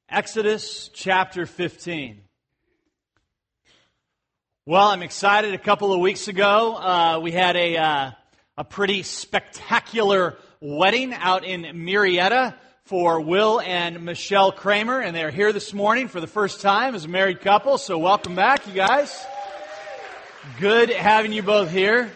Exodus chapter 15. Well, I'm excited. A couple of weeks ago, we had a pretty spectacular wedding out in Marietta for Will and Michelle Kramer, and they're here this morning for the first time as a married couple, so welcome back, you guys. Good having you both here.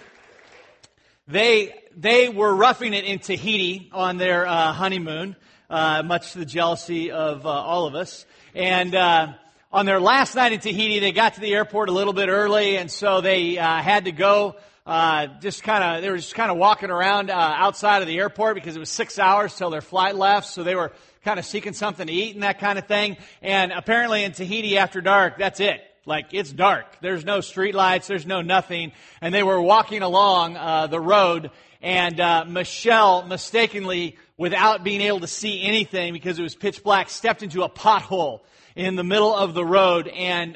They were roughing it in Tahiti on their honeymoon, much to the jealousy of all of us. And on their last night in Tahiti, they got to the airport a little bit early, and so they had to go. They were just kind of walking around outside of the airport because it was 6 hours till their flight left. So they were kind of seeking something to eat and that kind of thing. And apparently in Tahiti after dark, that's it. Like, it's dark. There's no street lights. There's no nothing. And they were walking along the road, and Michelle mistakenly, without being able to see anything because it was pitch black, stepped into a pothole in the middle of the road and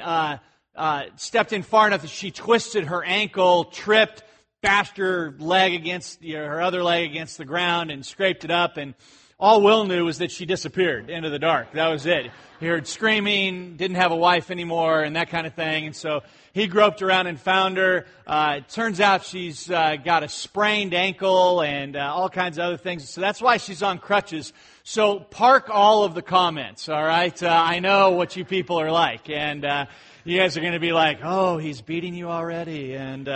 stepped in far enough that she twisted her ankle, tripped, bashed her leg against her other leg against the ground, and scraped it up. And all Will knew was that she disappeared into the dark. That was it. He heard screaming, didn't have a wife anymore, and that kind of thing. And so he groped around and found her. It turns out she's got a sprained ankle and all kinds of other things. So that's why she's on crutches. So park all of the comments, all right? I know what you people are like. And you guys are going to be like, oh, he's beating you already. And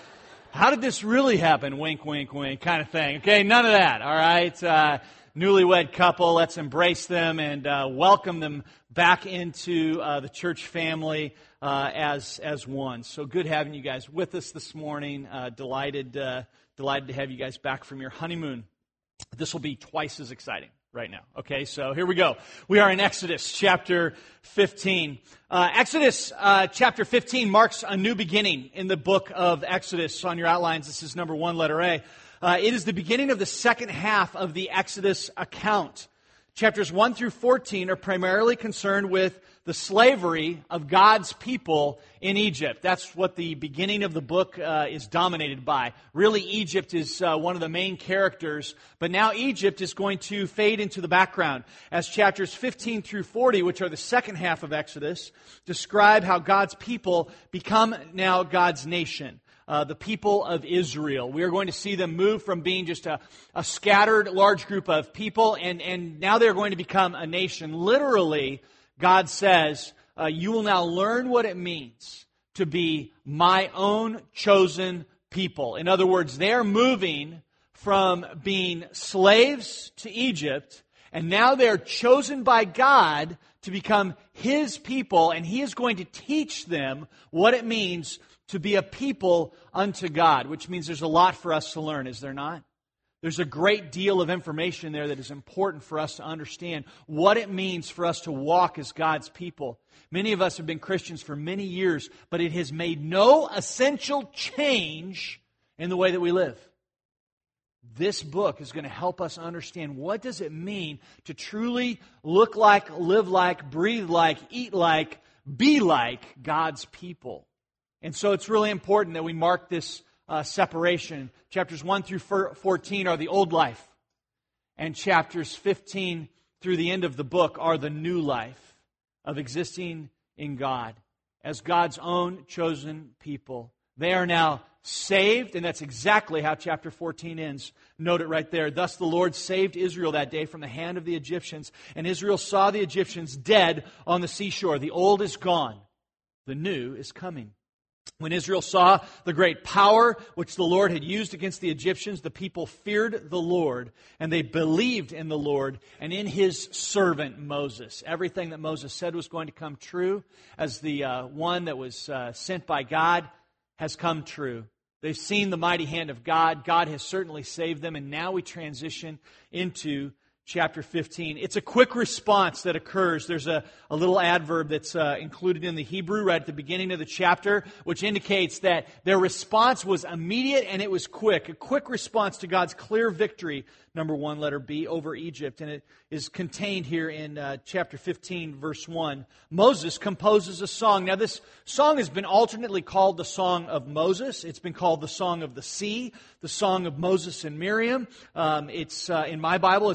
how did this really happen? Wink, wink, wink kind of thing. Okay, none of that, all right? Newlywed couple, let's embrace them and welcome them back into the church family as one. So good having you guys with us this morning. Delighted to have you guys back from your honeymoon. This will be twice as exciting right now. Okay, so here we go. We are in Exodus chapter 15. Exodus chapter 15 marks a new beginning in the book of Exodus. On your outlines, this is number 1, letter A. It is the beginning of the second half of the Exodus account. Chapters 1 through 14 are primarily concerned with the slavery of God's people in Egypt. That's what the beginning of the book is dominated by. Really, Egypt is one of the main characters, but now Egypt is going to fade into the background as chapters 15 through 40, which are the second half of Exodus, describe how God's people become now God's nation. The people of Israel. We are going to see them move from being just a scattered large group of people, and now they're going to become a nation. Literally, God says, you will now learn what it means to be my own chosen people. In other words, they're moving from being slaves to Egypt, and now they're chosen by God to become His people, and He is going to teach them what it means to be a people unto God, which means there's a lot for us to learn, is there not? There's a great deal of information there that is important for us to understand what it means for us to walk as God's people. Many of us have been Christians for many years, but it has made no essential change in the way that we live. This book is going to help us understand what does it mean to truly look like, live like, breathe like, eat like, be like God's people. And so it's really important that we mark this separation. Chapters 1 through 14 are the old life. And chapters 15 through the end of the book are the new life of existing in God as God's own chosen people. They are now saved, and that's exactly how chapter 14 ends. Note it right there. Thus the Lord saved Israel that day from the hand of the Egyptians, and Israel saw the Egyptians dead on the seashore. The old is gone. The new is coming. When Israel saw the great power which the Lord had used against the Egyptians, the people feared the Lord, and they believed in the Lord and in His servant Moses. Everything that Moses said was going to come true as the one that was sent by God has come true. They've seen the mighty hand of God. God has certainly saved them, and now we transition into chapter 15. It's a quick response that occurs. There's a little adverb that's included in the Hebrew right at the beginning of the chapter, which indicates that their response was immediate and it was quick. A quick response to God's clear victory, number 1, letter B, over Egypt. And it is contained here in chapter 15, verse 1. Moses composes a song. Now, this song has been alternately called the Song of Moses. It's been called the Song of the Sea, the Song of Moses and Miriam. It's in my Bible, it's written as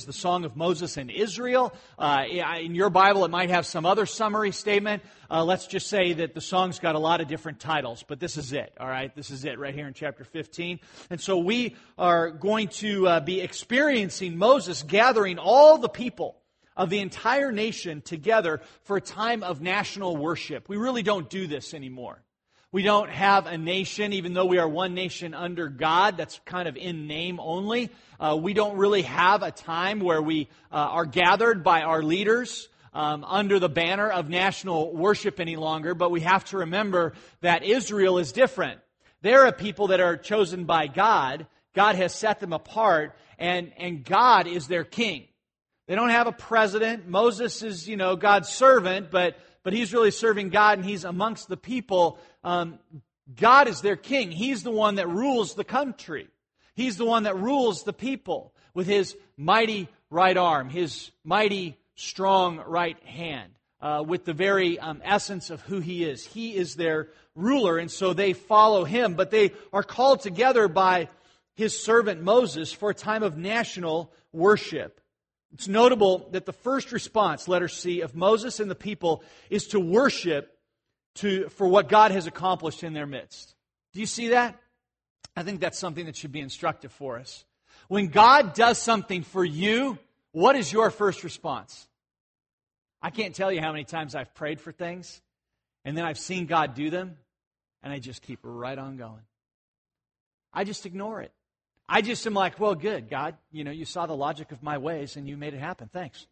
the Song of Moses and Israel. In your Bible, it might have some other summary statement. Let's just say that the song's got a lot of different titles, but this is it, all right? This is it right here in chapter 15. And so we are going to be experiencing Moses gathering all the people of the entire nation together for a time of national worship. We really don't do this anymore. We don't have a nation, even though we are one nation under God. That's kind of in name only. We don't really have a time where we are gathered by our leaders under the banner of national worship any longer. But we have to remember that Israel is different. They're a people that are chosen by God. God has set them apart, and God is their king. They don't have a president. Moses is, God's servant, but he's really serving God, and he's amongst the people. God is their king. He's the one that rules the country. He's the one that rules the people with his mighty right arm, his mighty strong right hand, with the very essence of who he is. He is their ruler, and so they follow him. But they are called together by his servant Moses for a time of national worship. It's notable that the first response, letter C, of Moses and the people is to worship for what God has accomplished in their midst. Do you see that? I think that's something that should be instructive for us. When God does something for you, what is your first response? I can't tell you how many times I've prayed for things, and then I've seen God do them, and I just keep right on going. I just ignore it. I just am like, well, good, God. You saw the logic of my ways, and you made it happen. Thanks.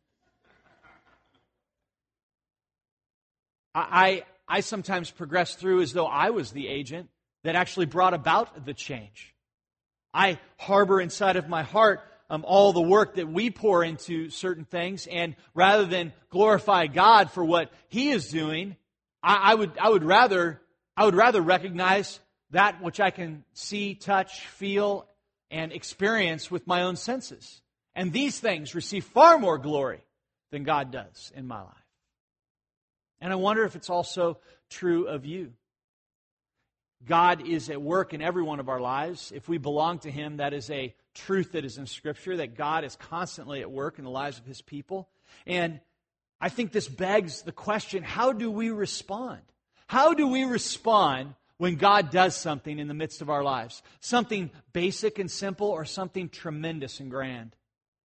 I sometimes progress through as though I was the agent that actually brought about the change. I harbor inside of my heart all the work that we pour into certain things, and rather than glorify God for what He is doing, I would rather recognize that which I can see, touch, feel, and experience with my own senses. And these things receive far more glory than God does in my life. And I wonder if it's also true of you. God is at work in every one of our lives. If we belong to Him, that is a truth that is in Scripture, that God is constantly at work in the lives of His people. And I think this begs the question, how do we respond? How do we respond when God does something in the midst of our lives? Something basic and simple, or something tremendous and grand?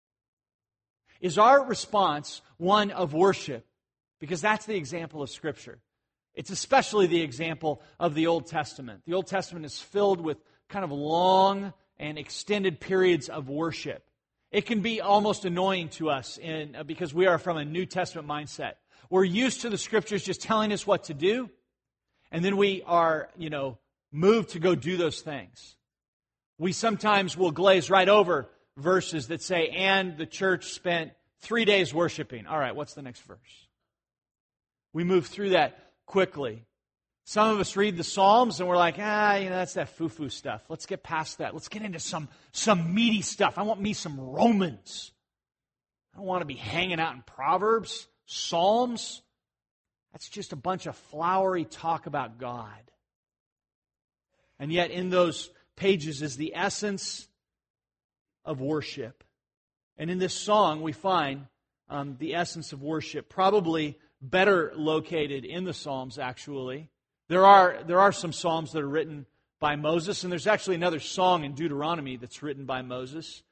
Is our response one of worship? Because that's the example of Scripture. It's especially the example of the Old Testament. The Old Testament is filled with kind of long and extended periods of worship. It can be almost annoying to us because we are from a New Testament mindset. We're used to the Scriptures just telling us what to do, and then we are, moved to go do those things. We sometimes will glaze right over verses that say, and the church spent 3 days worshiping. All right, what's the next verse? We move through that quickly. Some of us read the Psalms and we're like, that's that foo-foo stuff. Let's get past that. Let's get into some meaty stuff. I want me some Romans. I don't want to be hanging out in Proverbs, Psalms. That's just a bunch of flowery talk about God. And yet in those pages is the essence of worship. And in this song we find the essence of worship, probably better located in the Psalms, actually. There are some Psalms that are written by Moses, and there's actually another song in Deuteronomy that's written by Moses.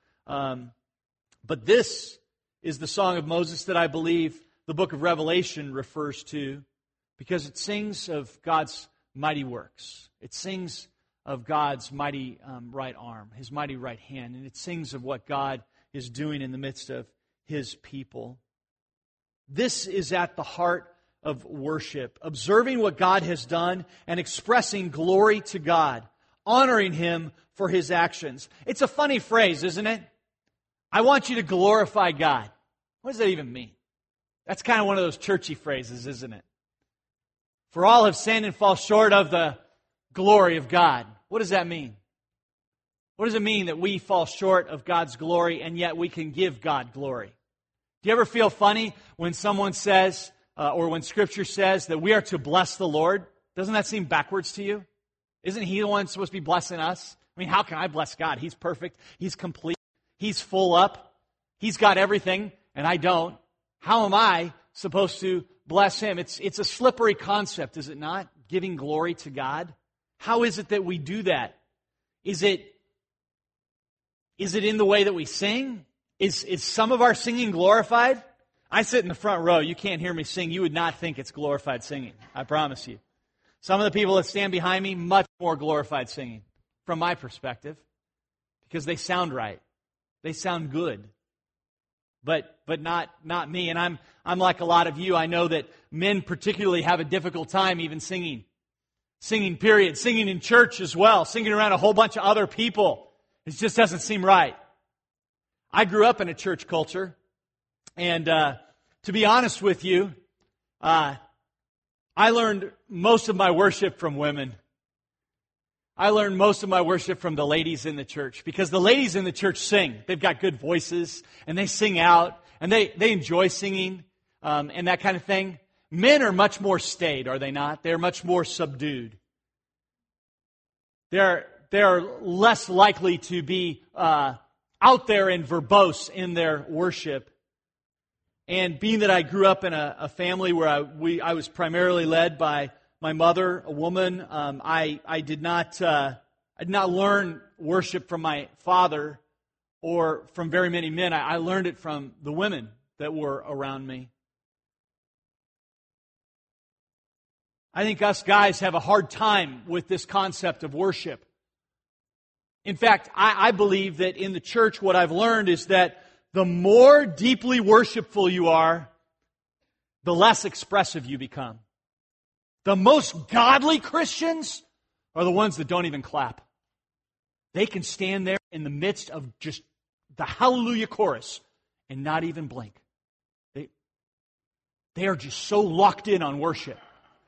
But this is the song of Moses that I believe the book of Revelation refers to, because it sings of God's mighty works. It sings of God's mighty right arm, His mighty right hand, and it sings of what God is doing in the midst of His people. This is at the heart of worship, observing what God has done and expressing glory to God, honoring Him for His actions. It's a funny phrase, isn't it? I want you to glorify God. What does that even mean? That's kind of one of those churchy phrases, isn't it? For all have sinned and fall short of the glory of God. What does that mean? What does it mean that we fall short of God's glory and yet we can give God glory? Do you ever feel funny when someone says, or when Scripture says that we are to bless the Lord? Doesn't that seem backwards to you? Isn't He the one supposed to be blessing us? I mean, how can I bless God? He's perfect. He's complete. He's full up. He's got everything, and I don't. How am I supposed to bless Him? It's a slippery concept, is it not? Giving glory to God. How is it that we do that? Is it in the way that we sing? Is some of our singing glorified? I sit in the front row. You can't hear me sing. You would not think it's glorified singing. I promise you. Some of the people that stand behind me, much more glorified singing, from my perspective, because they sound right. They sound good. But not me. And I'm like a lot of you. I know that men particularly have a difficult time even singing. Singing, period. Singing in church as well. Singing around a whole bunch of other people. It just doesn't seem right. I grew up in a church culture. And to be honest with you, I learned most of my worship from women. I learned most of my worship from the ladies in the church, because the ladies in the church sing. They've got good voices, and they sing out, and they enjoy singing and that kind of thing. Men are much more staid, are they not? They're much more subdued. They're less likely to be out there and verbose in their worship. And being that I grew up in a family where I was primarily led by my mother, a woman, I did not learn worship from my father or from very many men. I learned it from the women that were around me. I think us guys have a hard time with this concept of worship. In fact, I believe that in the church what I've learned is that the more deeply worshipful you are, the less expressive you become. The most godly Christians are the ones that don't even clap. They can stand there in the midst of just the hallelujah chorus and not even blink. They are just so locked in on worship.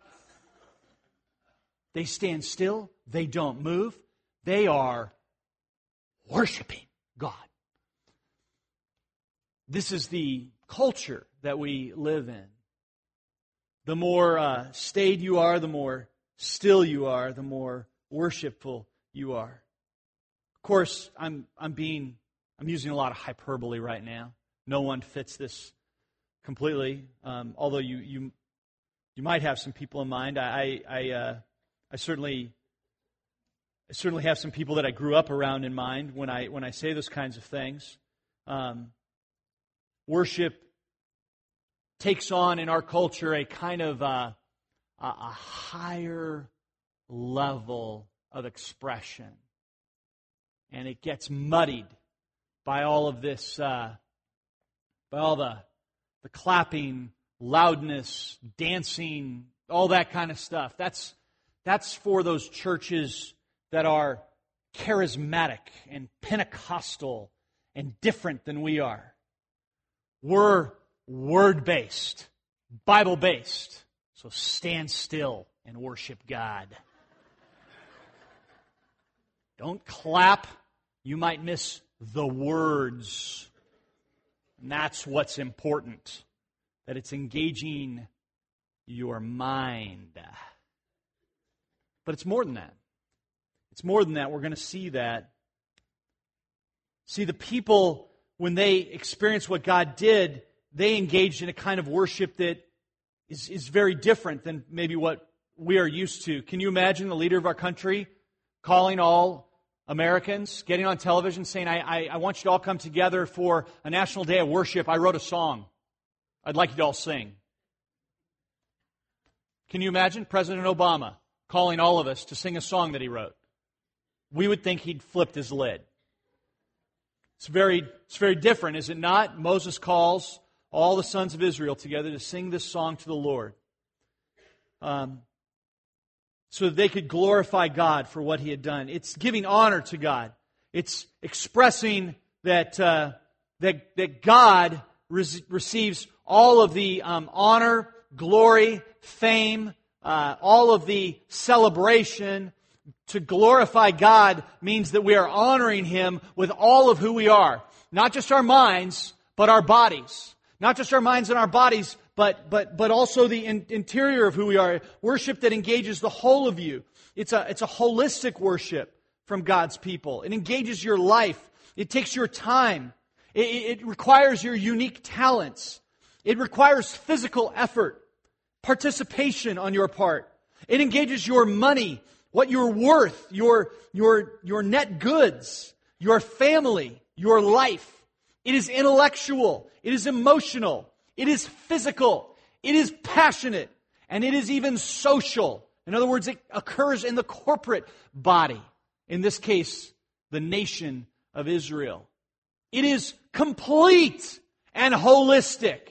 They stand still. They don't move. They are worshiping God. This is the culture that we live in. The more staid you are, the more still you are, the more worshipful you are. Of course, I'm using a lot of hyperbole right now. No one fits this completely. Although you might have some people in mind. I certainly have some people that I grew up around in mind when I say those kinds of things. Worship takes on in our culture a kind of a higher level of expression. And it gets muddied by all of this, by all the clapping, loudness, dancing, all that kind of stuff. That's for those churches that are charismatic and Pentecostal and different than we are. We're Word-based, Bible-based. So stand still and worship God. Don't clap. You might miss the words. And that's what's important. That it's engaging your mind. But it's more than that. It's more than that. We're going to see that. See, the people, when they experienced what God did, they engaged in a kind of worship that is very different than maybe what we are used to. Can you imagine the leader of our country calling all Americans, getting on television, saying, I want you to all come together for a national day of worship. I wrote a song. I'd like you to all sing. Can you imagine President Obama calling all of us to sing a song that he wrote? We would think he'd flipped his lid. It's very different, is it not? Moses calls all the sons of Israel together to sing this song to the Lord, so that they could glorify God for what He had done. It's giving honor to God. It's expressing that God receives all of the honor, glory, fame, all of the celebration. To glorify God means that we are honoring Him with all of who we are. Not just our minds, but our bodies. Not just our minds and our bodies, but also the interior of who we are. Worship that engages the whole of you. It's a holistic worship from God's people. It engages your life. It takes your time. It requires your unique talents. It requires physical effort, participation on your part. It engages your money, what you're worth, your net goods, your family, your life. It is intellectual. It is emotional. It is physical. It is passionate. And it is even social. In other words, it occurs in the corporate body. In this case, the nation of Israel. It is complete and holistic.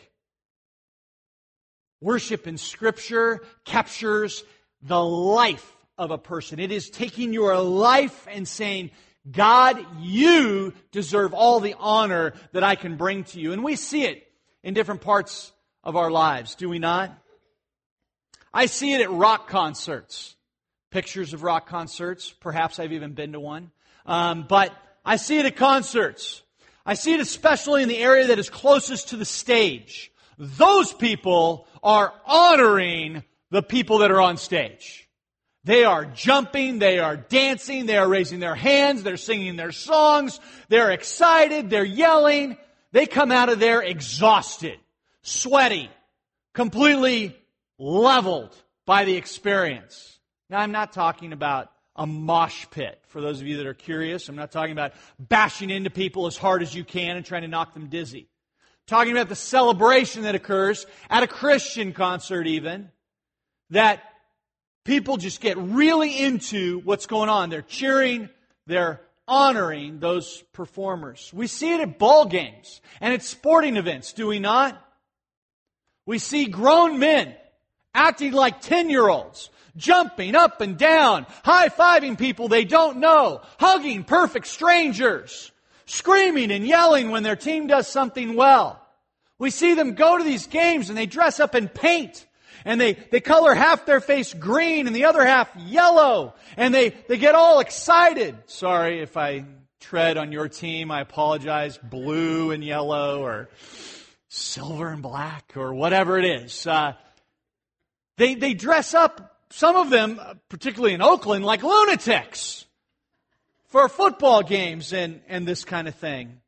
Worship in Scripture captures the life of a person. It is taking your life and saying, God, you deserve all the honor that I can bring to you. And we see it in different parts of our lives, do we not? I see it at rock concerts. Pictures of rock concerts. Perhaps I've even been to one. But I see it at concerts. I see it especially in the area that is closest to the stage. Those people are honoring the people that are on stage. They are jumping, they are dancing, they are raising their hands, they're singing their songs, they're excited, they're yelling. They come out of there exhausted, sweaty, completely leveled by the experience. Now, I'm not talking about a mosh pit, for those of you that are curious. I'm not talking about bashing into people as hard as you can and trying to knock them dizzy. I'm talking about the celebration that occurs at a Christian concert even, that people just get really into what's going on. They're cheering, they're honoring those performers. We see it at ball games and at sporting events, do we not? We see grown men acting like 10-year-olds, jumping up and down, high-fiving people they don't know, hugging perfect strangers, screaming and yelling when their team does something well. We see them go to these games and they dress up in paint. And they color half their face green and the other half yellow. And they get all excited. Sorry if I tread on your team. I apologize. Blue and yellow or silver and black or whatever it is. They dress up, some of them, particularly in Oakland, like lunatics for football games and this kind of thing.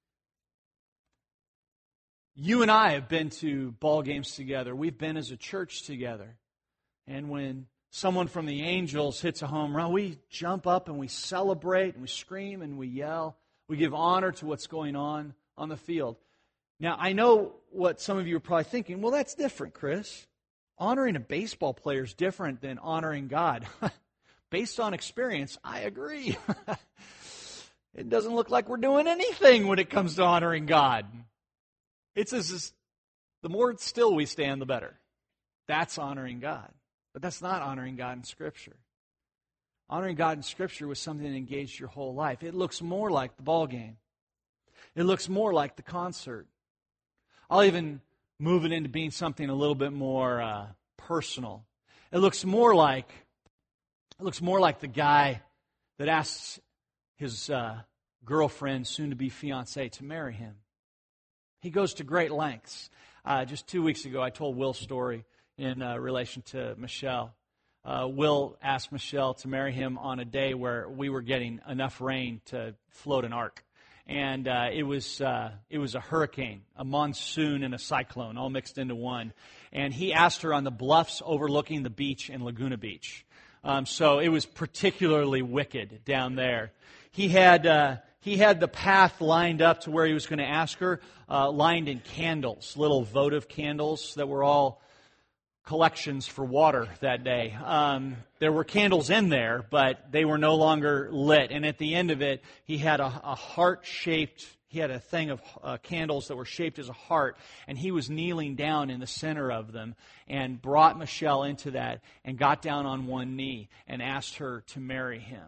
You and I have been to ball games together. We've been as a church together. And when someone from the Angels hits a home run, we jump up and we celebrate and we scream and we yell. We give honor to what's going on the field. Now, I know what some of you are probably thinking, well, that's different, Chris. Honoring a baseball player is different than honoring God. Based on experience, I agree. It doesn't look like we're doing anything when it comes to honoring God. It's as the more still we stand, the better. That's honoring God. But that's not honoring God in Scripture. Honoring God in Scripture was something that engaged your whole life. It looks more like the ball game. It looks more like the concert. I'll even move it into being something a little bit more personal. It looks more like the guy that asks his girlfriend, soon-to-be fiancée, to marry him. He goes to great lengths. Just 2 weeks ago, I told Will's story in relation to Michelle. Will asked Michelle to marry him on a day where we were getting enough rain to float an ark. And it was a hurricane, a monsoon, and a cyclone all mixed into one. And he asked her on the bluffs overlooking the beach in Laguna Beach. So it was particularly wicked down there. He had the path lined up to where he was going to ask her, lined in candles, little votive candles that were all collections for water that day. There were candles in there, but they were no longer lit. And at the end of it, he had a heart-shaped, he had a thing of candles that were shaped as a heart, and he was kneeling down in the center of them and brought Michelle into that and got down on one knee and asked her to marry him.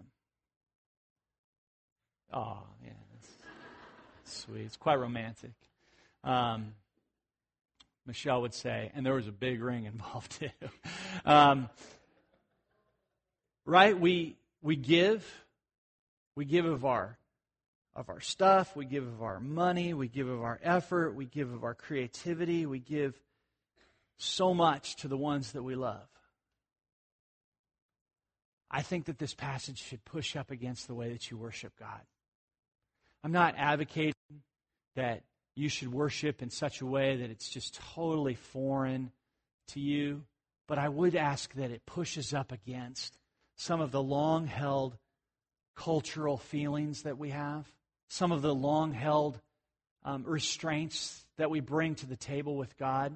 Oh, yeah, that's sweet. It's quite romantic. Michelle would say, and there was a big ring involved too. Right? We give of our stuff, we give of our money, we give of our effort, we give of our creativity, we give so much to the ones that we love. I think that this passage should push up against the way that you worship God. I'm not advocating that you should worship in such a way that it's just totally foreign to you. But I would ask that it pushes up against some of the long-held cultural feelings that we have, some of the long-held restraints that we bring to the table with God.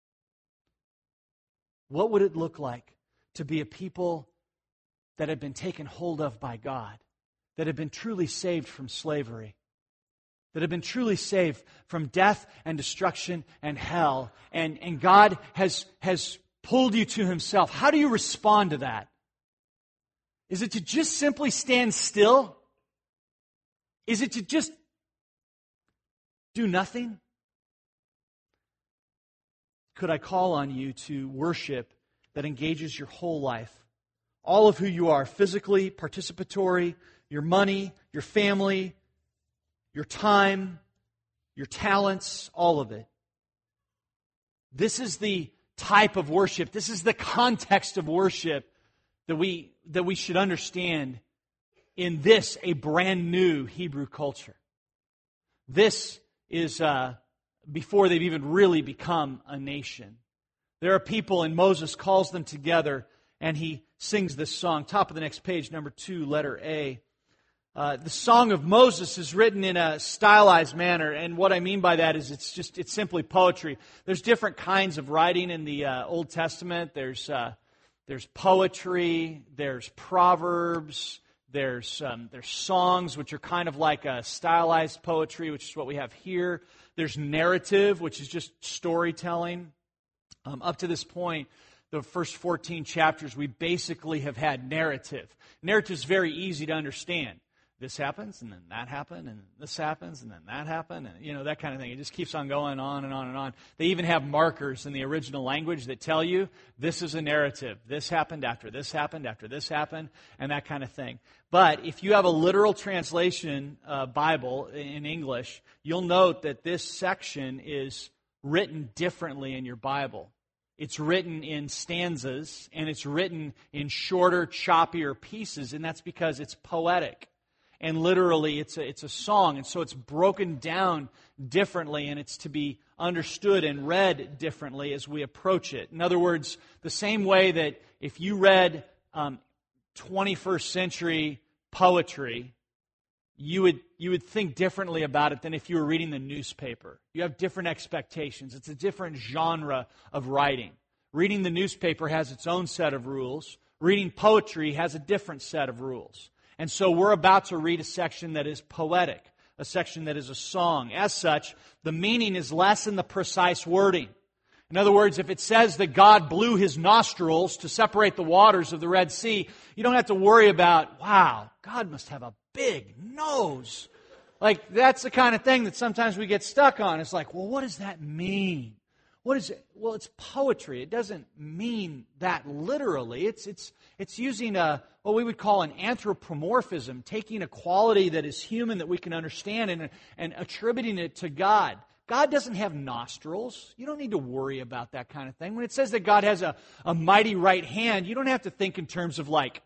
What would it look like to be a people that have been taken hold of by God, that have been truly saved from slavery, that have been truly saved from death and destruction and hell, and God has pulled you to Himself? How do you respond to that? Is it to just simply stand still? Is it to just do nothing? Could I call on you to worship that engages your whole life? All of who you are, physically, participatory, your money, your family, your time, your talents, all of it. This is the type of worship, this is the context of worship that we should understand in this, a brand new Hebrew culture. This is before they've even really become a nation. There are people, and Moses calls them together, and he sings this song. Top of the next page, number 2, letter A. The Song of Moses is written in a stylized manner, and what I mean by that is it's simply poetry. There's different kinds of writing in the Old Testament. There's poetry, there's proverbs, there's songs, which are kind of like a stylized poetry, which is what we have here. There's narrative, which is just storytelling. Up to this point, the first 14 chapters, we basically have had narrative. Narrative is very easy to understand. This happens, and then that happened, and this happens, and then that happened, and that kind of thing. It just keeps on going on and on and on. They even have markers in the original language that tell you this is a narrative. This happened after this happened, after this happened, and that kind of thing. But if you have a literal translation Bible in English, you'll note that this section is written differently in your Bible. It's written in stanzas, and it's written in shorter, choppier pieces, and that's because it's poetic. And literally, it's a song, and so it's broken down differently, and it's to be understood and read differently as we approach it. In other words, the same way that if you read 21st century poetry, you would think differently about it than if you were reading the newspaper. You have different expectations. It's a different genre of writing. Reading the newspaper has its own set of rules. Reading poetry has a different set of rules. And so we're about to read a section that is poetic, a section that is a song. As such, the meaning is less in the precise wording. In other words, if it says that God blew His nostrils to separate the waters of the Red Sea, you don't have to worry about, wow, God must have a big nose. Like, that's the kind of thing that sometimes we get stuck on. It's like, well, what does that mean? What is it? Well, it's poetry. It doesn't mean that literally. It's using what we would call an anthropomorphism, taking a quality that is human that we can understand and attributing it to God. God doesn't have nostrils. You don't need to worry about that kind of thing. When it says that God has a mighty right hand, you don't have to think in terms of like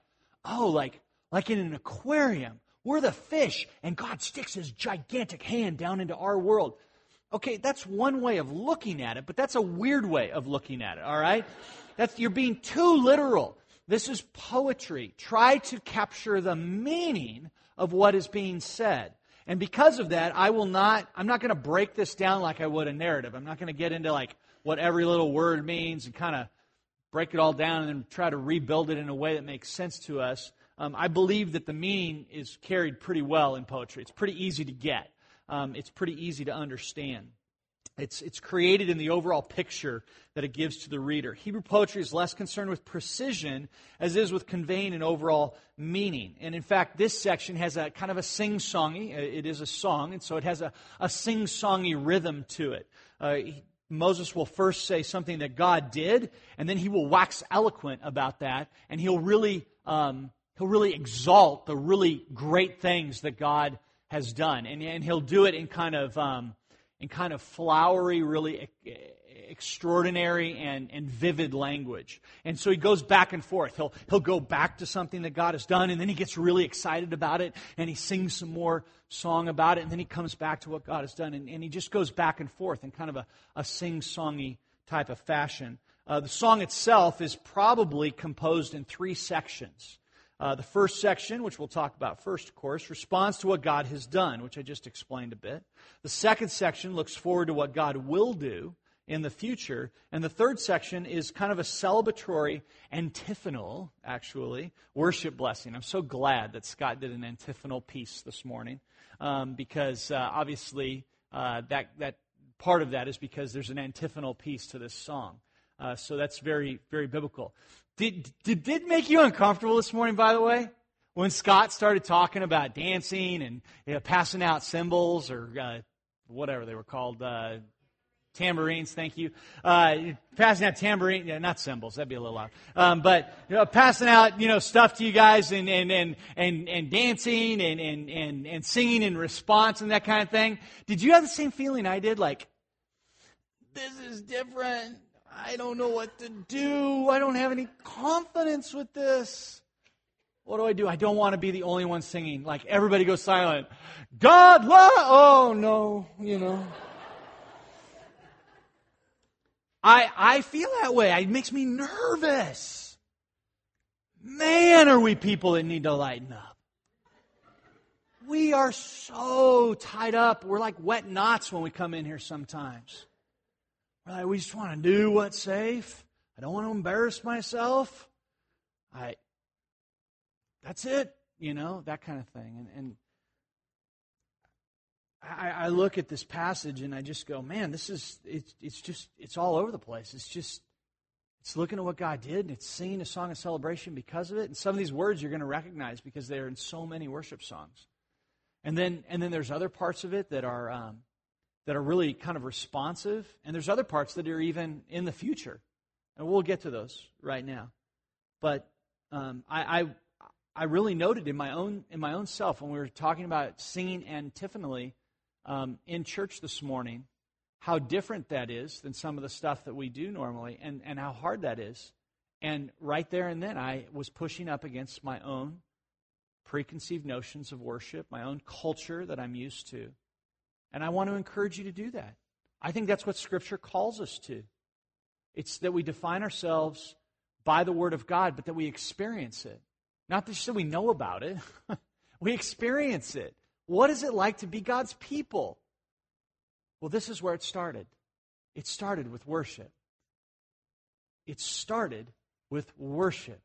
in an aquarium. We're the fish, and God sticks His gigantic hand down into our world. Okay, that's one way of looking at it, but that's a weird way of looking at it, all right? You're being too literal. This is poetry. Try to capture the meaning of what is being said. And because of that, I'm not going to break this down like I would a narrative. I'm not going to get into like what every little word means and kind of break it all down and then try to rebuild it in a way that makes sense to us. I believe that the meaning is carried pretty well in poetry. It's pretty easy to get. It's pretty easy to understand. It's created in the overall picture that it gives to the reader. Hebrew poetry is less concerned with precision as it is with conveying an overall meaning. And in fact, this section has a kind of a sing-songy. It is a song, and so it has a sing-songy rhythm to it. Moses will first say something that God did, and then he will wax eloquent about that, and he'll really exalt the really great things that God has done, and he'll do it in kind of flowery, really extraordinary and vivid language. And so he goes back and forth. He'll go back to something that God has done, and then he gets really excited about it, and he sings some more song about it, and then he comes back to what God has done, and he just goes back and forth in kind of a sing-songy type of fashion. The song itself is probably composed in 3 sections. The first section, which we'll talk about first, of course, responds to what God has done, which I just explained a bit. The second section looks forward to what God will do in the future. And the third section is kind of a celebratory, antiphonal, actually, worship blessing. I'm so glad that Scott did an antiphonal piece this morning because obviously that part of that is because there's an antiphonal piece to this song. So that's very, very biblical. Did it make you uncomfortable this morning, by the way? When Scott started talking about dancing and passing out cymbals or whatever they were called, tambourines, thank you. Passing out tambourine, not cymbals, that'd be a little loud. But passing out, stuff to you guys and dancing and singing in response and that kind of thing. Did you have the same feeling I did? Like, this is different. I don't know what to do. I don't have any confidence with this. What do? I don't want to be the only one singing. Like, everybody goes silent. God, love. Oh, no, I feel that way. It makes me nervous. Man, are we people that need to lighten up. We are so tied up. We're like wet knots when we come in here sometimes. Right, we just want to do what's safe. I don't want to embarrass myself. That's it, that kind of thing. And I look at this passage and I just go, man, it's all over the place. It's looking at what God did, and it's singing a song of celebration because of it. And some of these words you're going to recognize because they're in so many worship songs. And then there's other parts of it that are really kind of responsive, and there's other parts that are even in the future, and we'll get to those right now. But I really noted in my own self when we were talking about singing antiphonally in church this morning, how different that is than some of the stuff that we do normally, and how hard that is. And right there and then, I was pushing up against my own preconceived notions of worship, my own culture that I'm used to. And I want to encourage you to do that. I think that's what Scripture calls us to. It's that we define ourselves by the Word of God, but that we experience it. Not just that we know about it. We experience it. What is it like to be God's people? Well, this is where it started. It started with worship. It started with worship.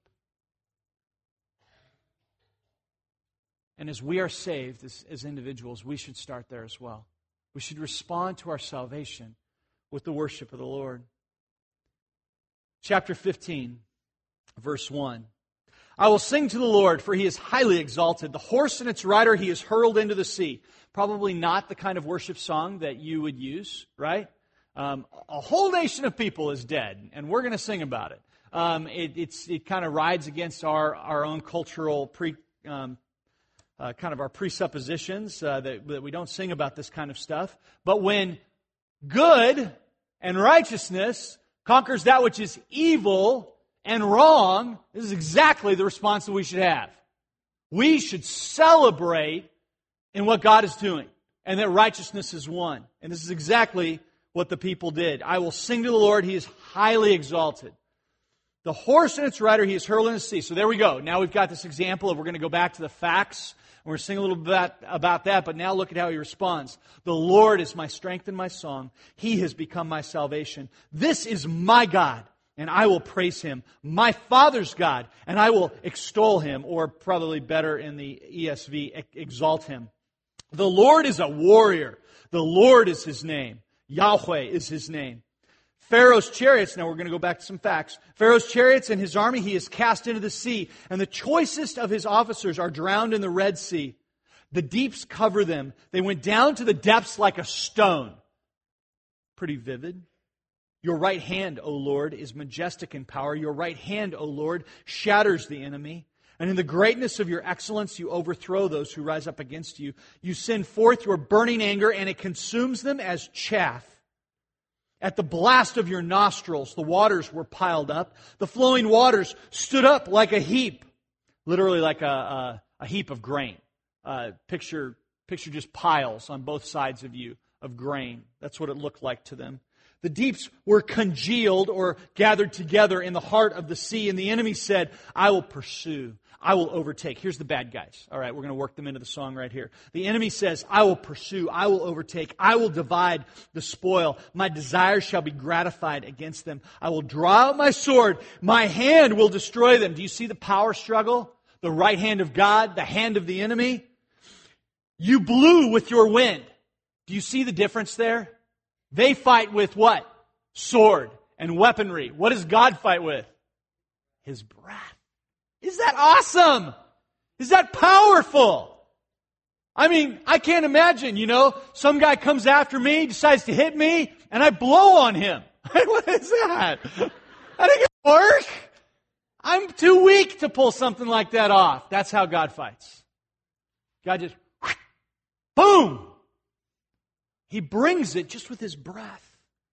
And as we are saved as individuals, we should start there as well. We should respond to our salvation with the worship of the Lord. Chapter 15, verse 1. I will sing to the Lord, for He is highly exalted. The horse and its rider He has hurled into the sea. Probably not the kind of worship song that you would use, right? A whole nation of people is dead, and we're going to sing about it. It kind of rides against our own cultural kind of our presuppositions that we don't sing about this kind of stuff. But when good and righteousness conquers that which is evil and wrong, this is exactly the response that we should have. We should celebrate in what God is doing, and that righteousness is won. And this is exactly what the people did. I will sing to the Lord, He is highly exalted. The horse and its rider He has hurled into the sea. So there we go. Now we've got this example of, we're going to go back to the facts. We're going to sing a little bit about that, but now look at how he responds. The Lord is my strength and my song. He has become my salvation. This is my God, and I will praise Him. My Father's God, and I will extol Him, or probably better in the ESV, exalt Him. The Lord is a warrior. The Lord is His name. Yahweh is His name. Pharaoh's chariots, now we're going to go back to some facts. Pharaoh's chariots and his army He has cast into the sea, and the choicest of his officers are drowned in the Red Sea. The deeps cover them. They went down to the depths like a stone. Pretty vivid. Your right hand, O Lord, is majestic in power. Your right hand, O Lord, shatters the enemy. And in the greatness of your excellence, you overthrow those who rise up against you. You send forth your burning anger, and it consumes them as chaff. At the blast of your nostrils, the waters were piled up. The flowing waters stood up like a heap, literally like a heap of grain. Picture just piles on both sides of you of grain. That's what it looked like to them. The deeps were congealed or gathered together in the heart of the sea, and the enemy said, I will pursue, I will overtake. Here's the bad guys. All right, we're going to work them into the song right here. The enemy says, I will pursue, I will overtake, I will divide the spoil. My desires shall be gratified against them. I will draw out my sword, my hand will destroy them. Do you see the power struggle? The right hand of God, the hand of the enemy. You blew with your wind. Do you see the difference there? They fight with what? Sword and weaponry. What does God fight with? His breath. Is that awesome? Is that powerful? I mean, I can't imagine, some guy comes after me, decides to hit me, and I blow on him. What is that? That ain't gonna work. I'm too weak to pull something like that off. That's how God fights. God just, boom! He brings it just with His breath.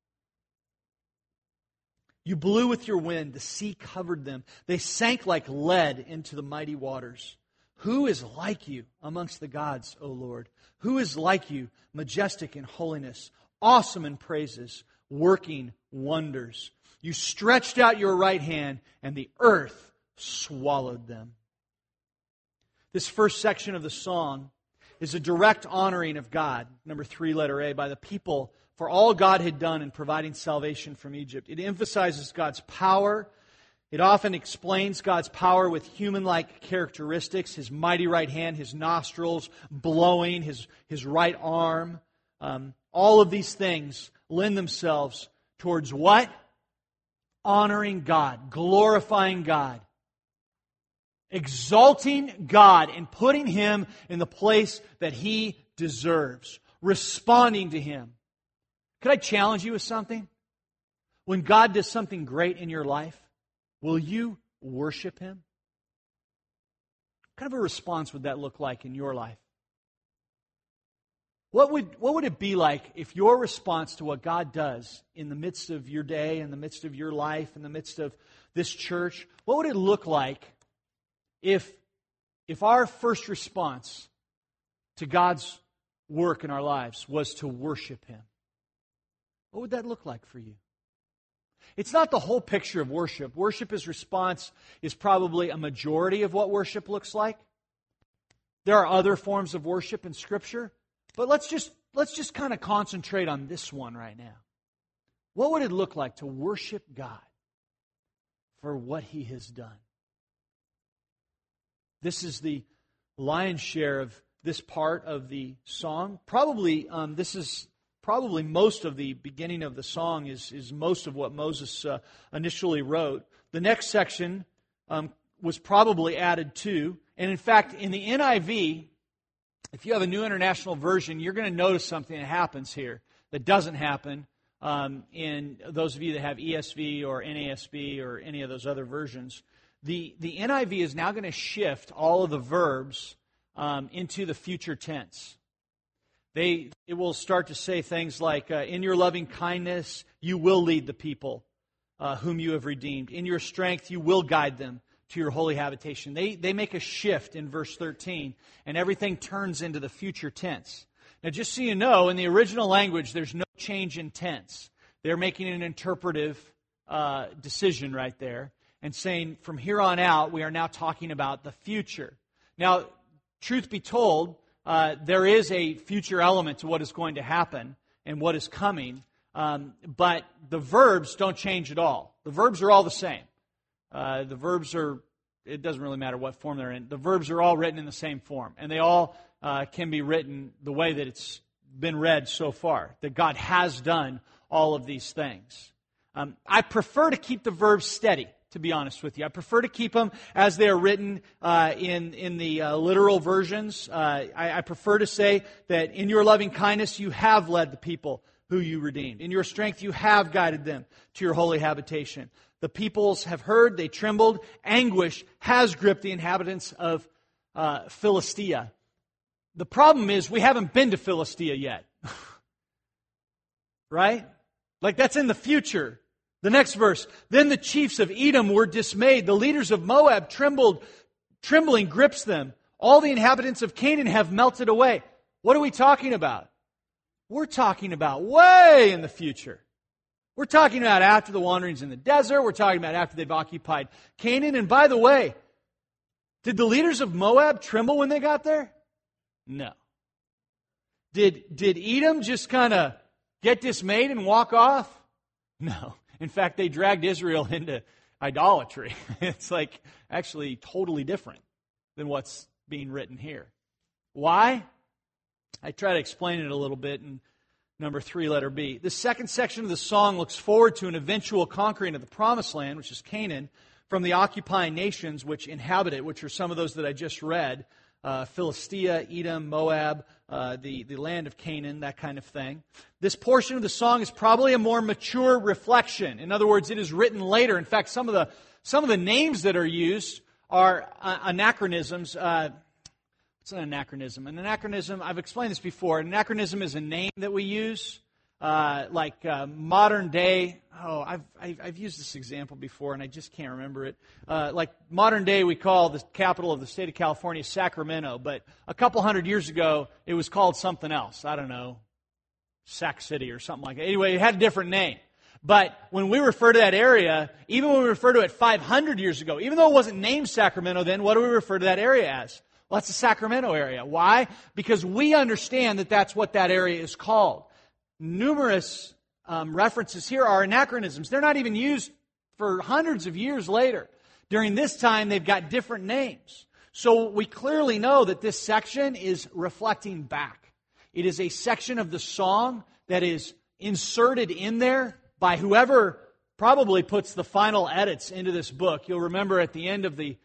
You blew with your wind. The sea covered them. They sank like lead into the mighty waters. Who is like you amongst the gods, O Lord? Who is like you, majestic in holiness, awesome in praises, working wonders? You stretched out your right hand, and the earth swallowed them. This first section of the song is a direct honoring of God, number 3, letter A, by the people for all God had done in providing salvation from Egypt. It emphasizes God's power. It often explains God's power with human-like characteristics, His mighty right hand, His nostrils blowing, His right arm. All of these things lend themselves towards what? Honoring God, glorifying God, exalting God and putting Him in the place that He deserves, responding to Him. Could I challenge you with something? When God does something great in your life, will you worship Him? What kind of a response would that look like in your life? What would it be like if your response to what God does in the midst of your day, in the midst of your life, in the midst of this church, what would it look like if our first response to God's work in our lives was to worship Him? What would that look like for you? It's not the whole picture of worship. Worship as response is probably a majority of what worship looks like. There are other forms of worship in Scripture, but let's just kind of concentrate on this one right now. What would it look like to worship God for what He has done? This is the lion's share of this part of the song. Probably most of the beginning of the song is most of what Moses initially wrote. The next section was probably added to. And in fact, in the NIV, if you have a New International Version, you're going to notice something that happens here that doesn't happen in those of you that have ESV or NASB or any of those other versions. The NIV is now going to shift all of the verbs into the future tense. It will start to say things like, in your loving kindness, you will lead the people whom you have redeemed. In your strength, you will guide them to your holy habitation. They make a shift in verse 13, and everything turns into the future tense. Now, just so you know, in the original language, there's no change in tense. They're making an interpretive decision right there and saying, from here on out, we are now talking about the future. Now, truth be told, there is a future element to what is going to happen and what is coming, but the verbs don't change at all. The verbs are all the same. It doesn't really matter what form they're in. The verbs are all written in the same form, and they all can be written the way that it's been read so far, that God has done all of these things. I prefer to keep the verbs steady, to be honest with you. I prefer to keep them as they are written in the literal versions. I prefer to say that in your loving kindness you have led the people who you redeemed. In your strength you have guided them to your holy habitation. The peoples have heard, they trembled. Anguish has gripped the inhabitants of Philistia. The problem is we haven't been to Philistia yet. Right? Like that's in the future. The next verse, then the chiefs of Edom were dismayed. The leaders of Moab trembled. Trembling grips them. All the inhabitants of Canaan have melted away. What are we talking about? We're talking about way in the future. We're talking about after the wanderings in the desert. We're talking about after they've occupied Canaan. And by the way, did the leaders of Moab tremble when they got there? No. Did Edom just kind of get dismayed and walk off? No. In fact, they dragged Israel into idolatry. It's like actually totally different than what's being written here. Why? I try to explain it a little bit in number 3, letter B. The second section of the song looks forward to an eventual conquering of the Promised Land, which is Canaan, from the occupying nations which inhabit it, which are some of those that I just read. Philistia, Edom, Moab, the land of Canaan, that kind of thing. This portion of the song is probably a more mature reflection. In other words, it is written later. In fact, some of the names that are used are anachronisms. What's an anachronism? An anachronism, I've explained this before. An anachronism is a name that we use, modern day. Oh, I've used this example before, and I just can't remember it. Like modern day, we call the capital of the state of California Sacramento, but a couple hundred years ago, it was called something else. I don't know, Sac City or something like that. Anyway, it had a different name. But when we refer to that area, even when we refer to it 500 years ago, even though it wasn't named Sacramento then, what do we refer to that area as? Well, that's the Sacramento area. Why? Because we understand that that's what that area is called. Numerous references here are anachronisms. They're not even used for hundreds of years later. During this time, they've got different names. So we clearly know that this section is reflecting back. It is a section of the song that is inserted in there by whoever probably puts the final edits into this book. You'll remember at the end of the,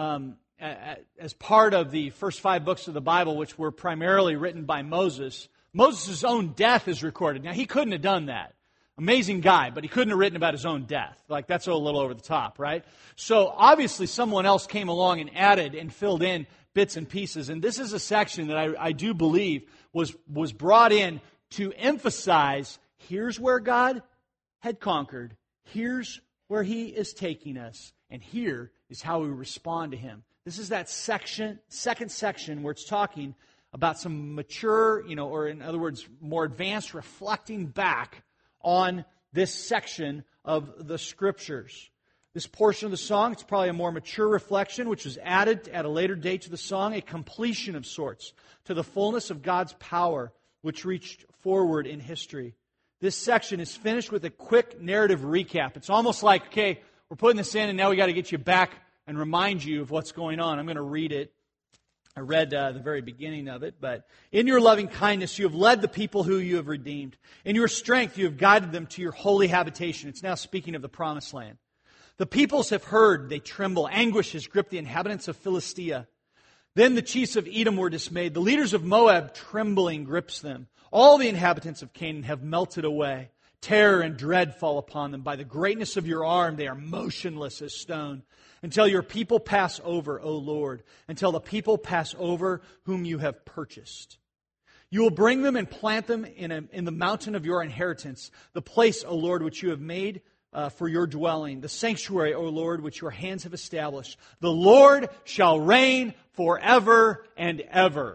as part of the first 5 books of the Bible, which were primarily written by Moses, Moses' own death is recorded. Now, he couldn't have done that. Amazing guy, but he couldn't have written about his own death. Like, that's a little over the top, right? So, obviously, someone else came along and added and filled in bits and pieces. And this is a section that I do believe was brought in to emphasize, here's where God had conquered. Here's where He is taking us. And here is how we respond to Him. This is that second section where it's talking about some mature, or in other words, more advanced reflecting back on this section of the Scriptures. This portion of the song, it's probably a more mature reflection, which was added at a later date to the song, a completion of sorts to the fullness of God's power, which reached forward in history. This section is finished with a quick narrative recap. It's almost like, okay, we're putting this in, and now we got to get you back and remind you of what's going on. I'm going to read it. I read the very beginning of it, but in your loving kindness you have led the people who you have redeemed. In your strength you have guided them to your holy habitation. It's now speaking of the Promised Land. The peoples have heard, they tremble. Anguish has gripped the inhabitants of Philistia. Then the chiefs of Edom were dismayed. The leaders of Moab, trembling, grips them. All the inhabitants of Canaan have melted away. Terror and dread fall upon them. By the greatness of your arm they are motionless as stone. Until your people pass over, O Lord, until the people pass over whom you have purchased. You will bring them and plant them in the mountain of your inheritance, the place, O Lord, which you have made for your dwelling, the sanctuary, O Lord, which your hands have established. The Lord shall reign forever and ever.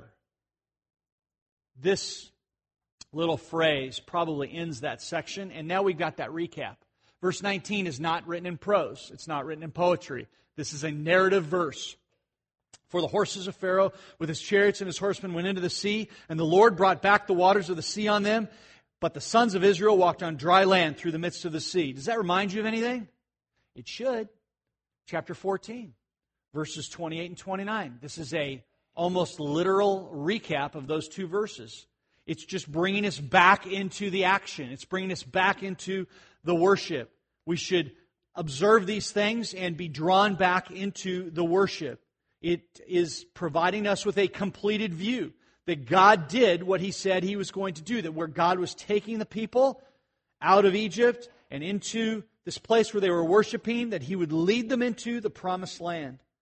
This little phrase probably ends that section, and now we've got that recap. Verse 19 is not written in prose. It's not written in poetry. This is a narrative verse. For the horses of Pharaoh with his chariots and his horsemen went into the sea, and the Lord brought back the waters of the sea on them. But the sons of Israel walked on dry land through the midst of the sea. Does that remind you of anything? It should. Chapter 14, verses 28 and 29. This is a almost literal recap of those 2 verses. It's just bringing us back into the action. It's bringing us back into the worship. We should observe these things and be drawn back into the worship. It is providing us with a completed view that God did what He said He was going to do, that where God was taking the people out of Egypt and into this place where they were worshiping, that He would lead them into the Promised Land.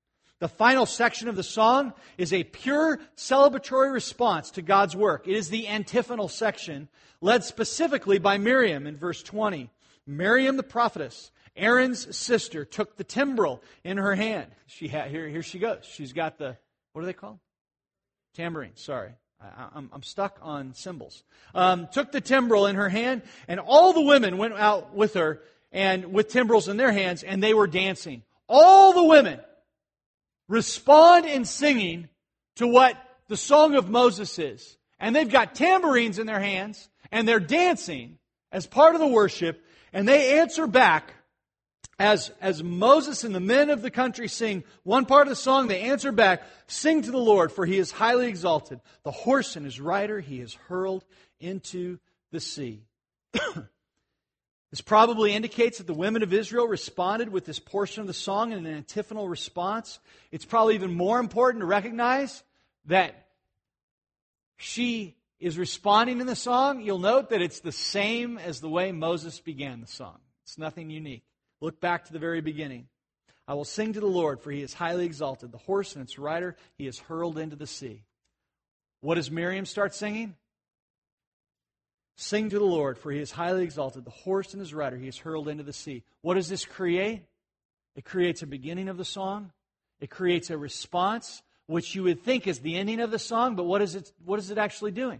The final section of the song is a pure celebratory response to God's work. It is the antiphonal section, led specifically by Miriam in verse 20. Miriam the prophetess, Aaron's sister, took the timbrel in her hand. Here she goes. She's got the, what are they called? Tambourine, sorry. I'm stuck on cymbals. Took the timbrel in her hand, and all the women went out with her, and with timbrels in their hands, and they were dancing. All the women respond in singing to what the Song of Moses is. And they've got tambourines in their hands, and they're dancing as part of the worship, and they answer back as Moses and the men of the country sing one part of the song, they answer back, "Sing to the Lord, for He is highly exalted. The horse and his rider He is hurled into the sea." This probably indicates that the women of Israel responded with this portion of the song in an antiphonal response. It's probably even more important to recognize that she is responding in the song. You'll note that it's the same as the way Moses began the song. It's nothing unique. Look back to the very beginning. "I will sing to the Lord, for He is highly exalted. The horse and its rider He is hurled into the sea." What does Miriam start singing? "Sing to the Lord, for He is highly exalted. The horse and his rider He is hurled into the sea." What does this create? It creates a beginning of the song. It creates a response, which you would think is the ending of the song, but what is it actually doing?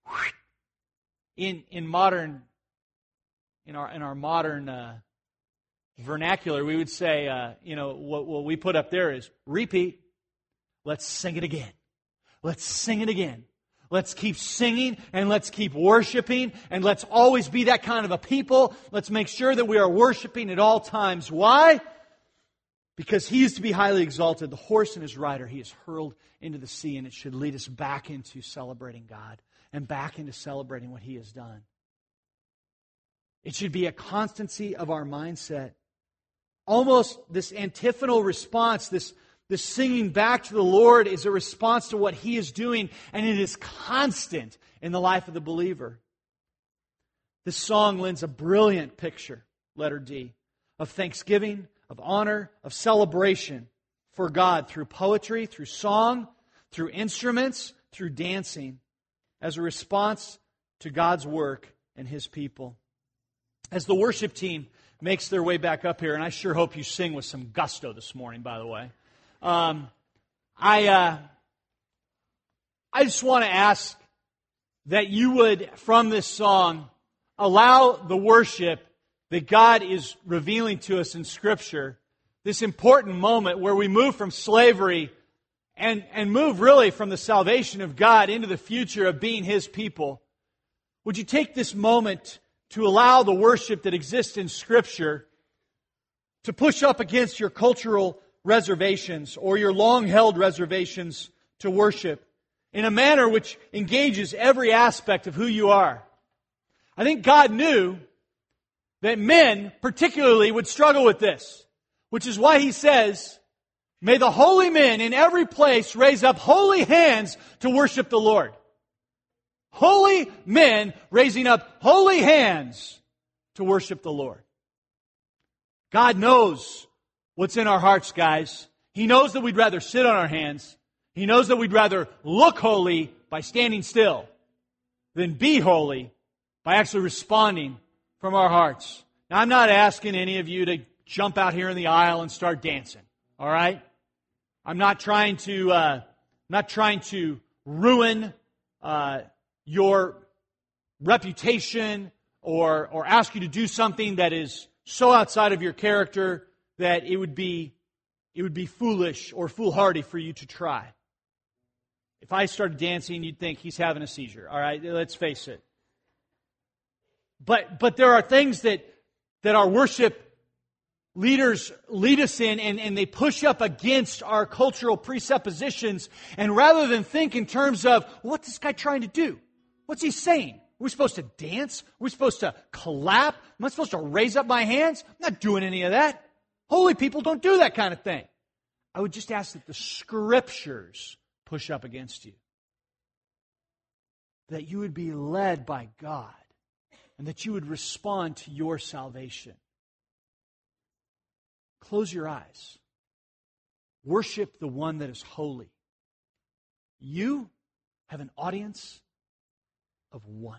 In our modern vernacular, we would say, what we put up there is repeat. Let's sing it again. Let's sing it again. Let's keep singing and let's keep worshiping and let's always be that kind of a people. Let's make sure that we are worshiping at all times. Why? Because He is to be highly exalted. The horse and his rider He is hurled into the sea, and it should lead us back into celebrating God and back into celebrating what He has done. It should be a constancy of our mindset. Almost this antiphonal response, this singing back to the Lord is a response to what He is doing, and it is constant in the life of the believer. This song lends a brilliant picture, letter D, of thanksgiving, of honor, of celebration for God through poetry, through song, through instruments, through dancing, as a response to God's work and His people. As the worship team makes their way back up here, and I sure hope you sing with some gusto this morning, by the way. I just want to ask that you would, from this song, allow the worship that God is revealing to us in Scripture, this important moment where we move from slavery and move really from the salvation of God into the future of being His people. Would you take this moment to allow the worship that exists in Scripture to push up against your cultural reservations or your long-held reservations to worship in a manner which engages every aspect of who you are? I think God knew that men particularly would struggle with this, which is why He says, "May the holy men in every place raise up holy hands to worship the Lord." Holy men raising up holy hands to worship the Lord. God knows what's in our hearts, guys. He knows that we'd rather sit on our hands. He knows that we'd rather look holy by standing still than be holy by actually responding from our hearts. Now, I'm not asking any of you to jump out here in the aisle and start dancing. All right? I'm not trying to ruin your reputation or ask you to do something that is so outside of your character that it would be foolish or foolhardy for you to try. If I started dancing, you'd think he's having a seizure. All right, let's face it. But there are things that our worship leaders lead us in, and they push up against our cultural presuppositions. And rather than think in terms of, what's this guy trying to do? What's he saying? Are we supposed to dance? Are we supposed to clap? Am I supposed to raise up my hands? I'm not doing any of that. Holy people don't do that kind of thing. I would just ask that the Scriptures push up against you. That you would be led by God, and that you would respond to your salvation. Close your eyes. Worship the one that is holy. You have an audience of one.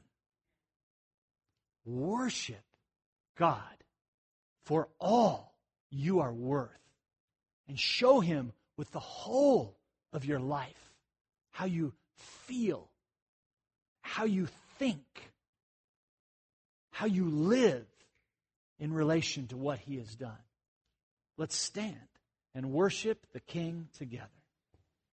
Worship God for all you are worth. And show Him with the whole of your life, how you feel, how you think, how you live in relation to what He has done. Let's stand and worship the King together.